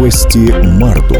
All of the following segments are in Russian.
Новости Марду.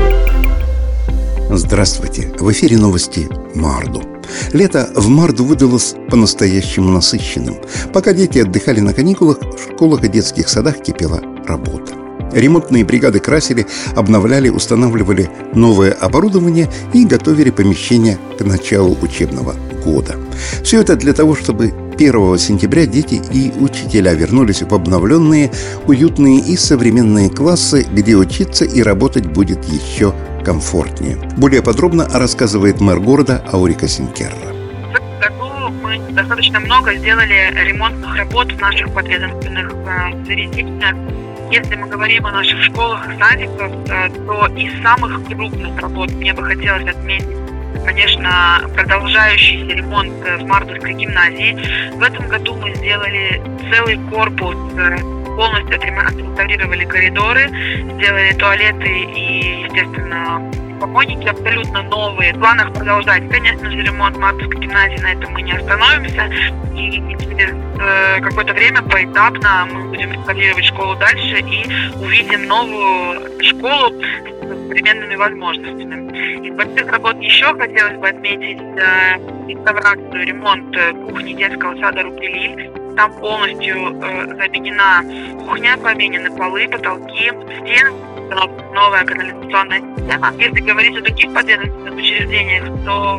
Здравствуйте! В эфире новости Марду. Лето в Марду выдалось по-настоящему насыщенным. Пока дети отдыхали на каникулах, в школах и детских садах кипела работа. Ремонтные бригады красили, обновляли, устанавливали новое оборудование и готовили помещения к началу учебного года. Все это для того, чтобы 1 сентября дети и учителя вернулись в обновленные, уютные и современные классы, где учиться и работать будет еще комфортнее. Более подробно рассказывает мэр города Аурика Синкерра. В этом году мы достаточно много сделали ремонтных работ в наших подведомственных заведениях. Если мы говорим о наших школах и садиках, то из самых крупных работ мне бы хотелось отметить, конечно, продолжающийся ремонт в Мардовской гимназии. В этом году мы сделали целый корпус, полностью отреставрировали коридоры, сделали туалеты и, естественно, помойники абсолютно новые. В планах продолжать, конечно же, ремонт Мардовской гимназии, на этом мы не остановимся. И через какое-то время поэтапно мы будем реставрировать школу дальше и увидим новую школу с современными возможностями. Из больших работ еще хотелось бы отметить реставрацию, ремонт кухни детского сада «Рукелиль». Там полностью заменена кухня, поменены полы, потолки, стены, новая канализационная система. Если говорить о других подведомственных учреждениях, то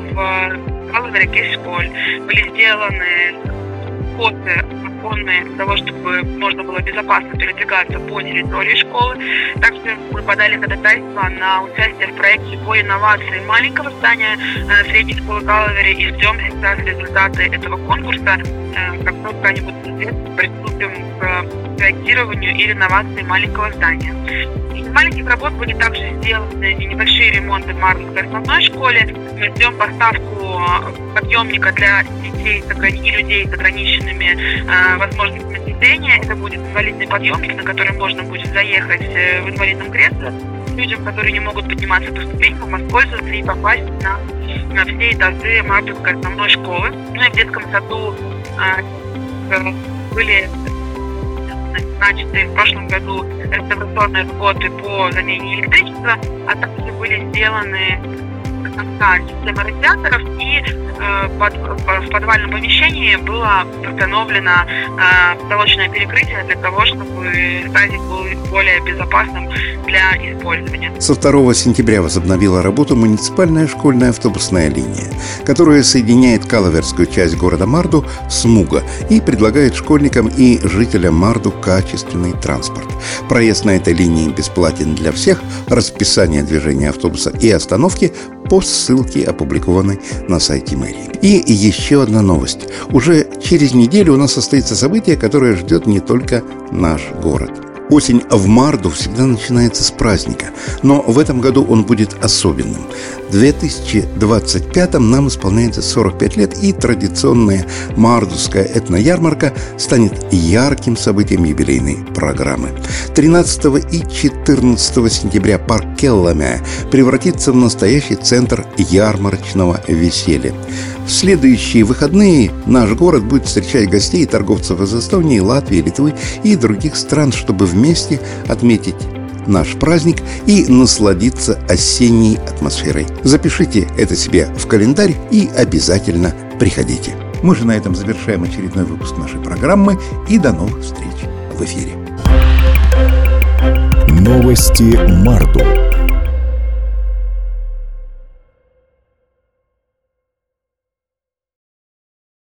в Калавере Кесполь были сделаны коты для того, чтобы можно было безопасно передвигаться по территории школы. Также мы подали ходатайство на участие в проекте по инновации маленького здания средней школы Калавери и ждем сейчас результаты этого конкурса. Как только они будут известны, приступим к проектированию и реновации маленького здания. Из маленьких работ были также сделаны и небольшие ремонты в Мардовской основной школе. Мы ждем поставку подъемника для детей и людей с ограниченными возможностями движения. Это будет инвалидный подъемник, на который можно будет заехать в инвалидном кресле людям, которые не могут подниматься по ступенькам, воспользоваться и попасть на все этажи Мардовской основной школы. Ну и в детском саду были начаты в прошлом году реставрационные работы по замене электричества, а также были сделаны система радиаторов, и в подвальном помещении было установлено потолочное перекрытие для того, чтобы садик был более безопасным для использования. Со 2 сентября возобновила работу муниципальная школьная автобусная линия, которая соединяет Калаверскую часть города Марду с Муга и предлагает школьникам и жителям Марду качественный транспорт. Проезд на этой линии бесплатен для всех, расписание движения автобуса и остановки по ссылке, опубликованной на сайте мэрии. И еще одна новость. Уже через неделю у нас состоится событие, которое ждет не только наш город. Осень в Марду всегда начинается с праздника, но в этом году он будет особенным. В 2025-м нам исполняется 45 лет, и традиционная мардовская этноярмарка станет ярким событием юбилейной программы. 13 и 14 сентября парк Келламе превратится в настоящий центр ярмарочного веселья. В следующие выходные наш город будет встречать гостей и торговцев из Эстонии, Латвии, Литвы и других стран, чтобы вместе отметить наш праздник и насладиться осенней атмосферой. Запишите это себе в календарь и обязательно приходите. Мы же на этом завершаем очередной выпуск нашей программы, и до новых встреч в эфире. Новости Марду.